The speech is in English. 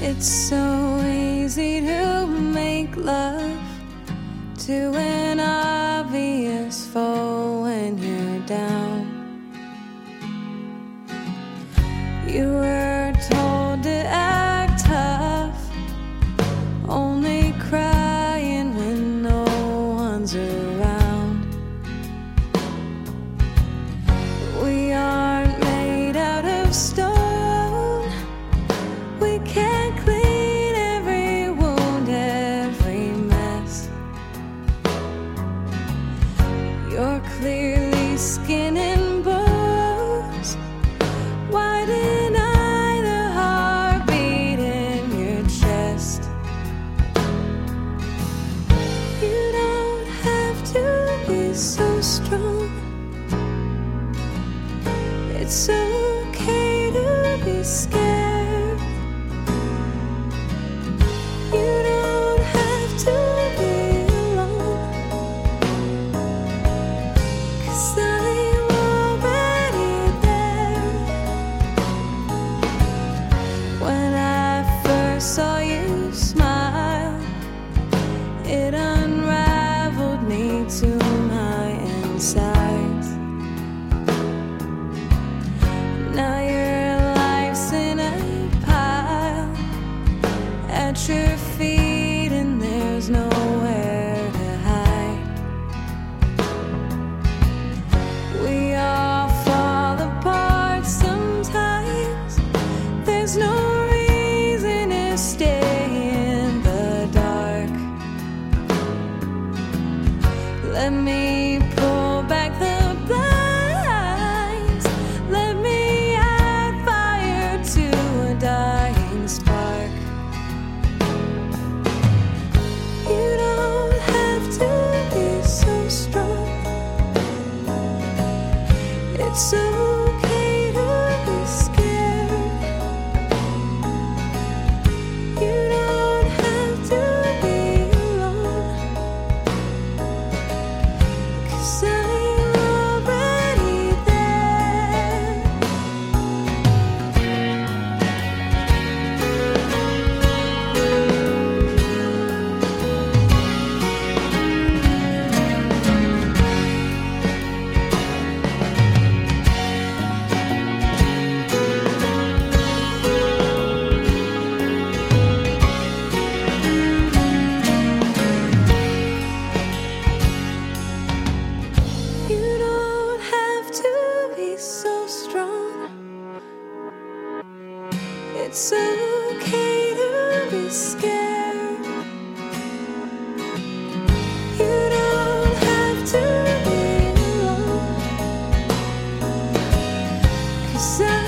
It's so easy to make love to an obvious foe when you're down. You were told to act tough, only crying when no one's around. We aren't made out of stone. We can't clean every wound, every mess. You're clearly skin and bones. Why deny the heartbeat in your chest? You don't have to be so strong. It's okay to be scared. You don't have to be alone, 'cause I'm already there. When I first saw you smile, it unraveled me to my insides. Now your life's in a pile at your feet, and there's nowhere to hide. We all fall apart sometimes. There's no reason to stay in the dark. Let me pull back the blinds. Let me add fire to a dying spark. You don't have to be so strong. It's okay to be scared. You don't have to be alone, 'cause I'm already there. You don't have to be so strong. It's okay to be scared. You don't have to be alone, 'cause